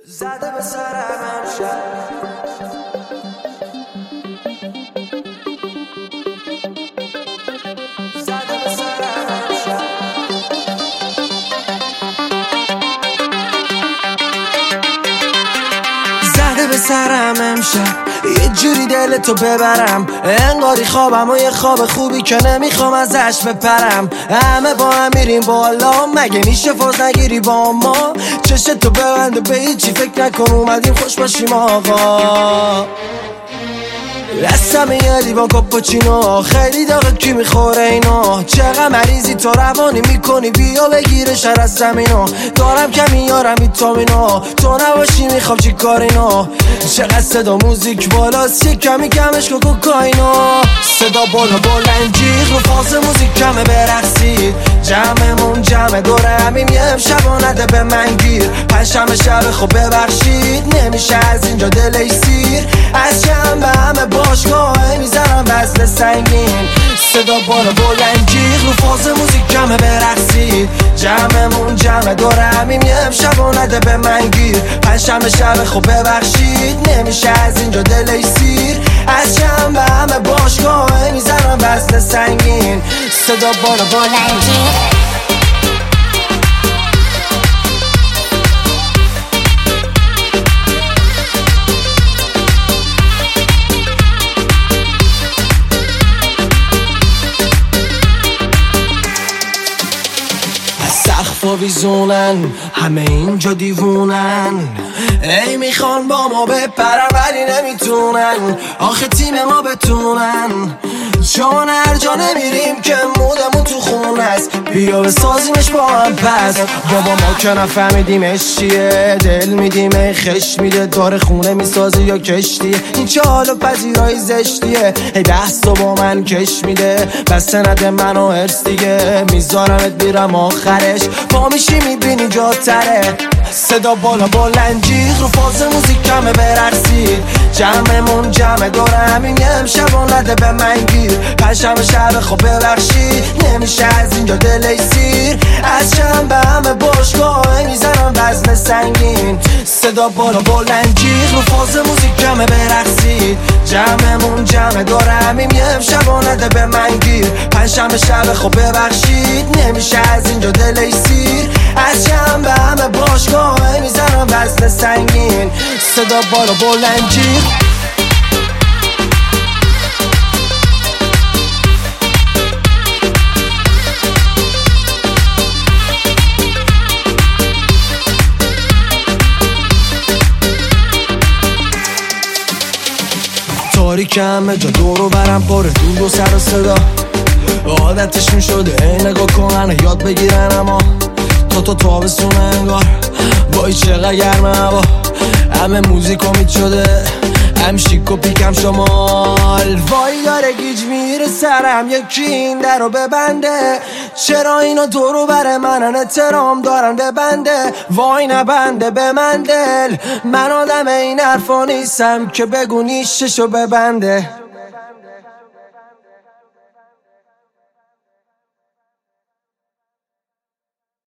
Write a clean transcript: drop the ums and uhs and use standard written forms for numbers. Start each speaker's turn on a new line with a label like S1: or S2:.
S1: زده به سرم امشب زده به سرم امشب زده به سرم امشب یه جوری دلتو ببرم انگاری خوابم و یه خواب خوبی که نمیخوام ازش بپرم. همه با هم میریم بالا، مگه میشه فاز نگیری با ما؟ چشتو ببنده به هیچی فکر نکن، اومدیم خوش باشیم آقا. دستم یه لیوان کاپوچینو، خیلی داغه کی میخوره اینو؟ چقدر مریضی تو روانی میکنی، بیا بگیره شر از زمینو. دارم کمی یارم ویتامینو، تو نباشی میخوام چی کار اینو؟ چقدر صدا موزیک بالاست، یه کمی کمش کو کوکائینو. صدا بالا بلند جیغ رو فاز موزیک کمه برقصید، جمعمون جمع دوره همیم یه امشب و نده به من گیر. پنجشنبه شب خب ببخشید، نمیشه از اینجا دلش سیر. از شنبه همه باشگاه میزنم وزن سنگین، صدا بالا بلند جیغ رو فاز موزیک کمه برقصید، جمعمون جمع دوره همیم یه امشب و نده به من گیر. پنجشنبه شب خب ببخشید، نمیشه از اینجا دلش سیر. از شنبه همه باشگاه میزنم وزن سنگین، صدا بالا بلند جیغ. سقفا بیزونن، همه اینجا دیوونن، ای میخوان با ما بپرن ولی نمیتونن. آخه تیم ما بتونن، چون هر جا نمیریم که مودمون تو خون هست. بیا بسازیمش با هم پس، بابا ما که نفهمیدیمش چیه. دل میدیم ای خش میده، داره خونه میسازی یا کشتیه. این چه حال و پذیرایی زشتیه، ای دستو با من کش میده. بسته نده منو هرس دیگه، میذارمت میرم آخرش. پا میشی میبینی جا تره، صدا بالا بلند جیغ رو فاز موزیک کمه برقصید، جمعمون جمع دوره همین یه امشب و نده به من گیر. پنجشنبه شب خب ببخشید، نمیشه از اینجا دلش سیر. از شنبه همه باشگاه میزنم وزن سنگین، صدا بالا بلند جیغ رو فاز موزیک کمه برقصید، جمعمون جمع دوره همین یه امشب و نده به من گیر. پنجشنبه شب خب ببخشید، نمیشه از اینجا دلش سیر. از شنبه همه باشگاه میزنم وزن سنگین، صدا بالا بلند جیغ. تاریک همه جا دورو برم پاره دود و سر و صدا، عادتشون شده ای نگاه کنن یاد بگیرن. اما تو تابستونه انگار، وای چقدر گرمه هوا. همه موزیک امید شده، هم شیک و پیکم شمال. وای داره گیج میره سرم، یکی این در رو ببنده. چرا اینا دورو بر منن، احترام دارن ببنده. وای نبنده به من دل، من آدم این حرفا نیستم که بگو نیششو ببنده.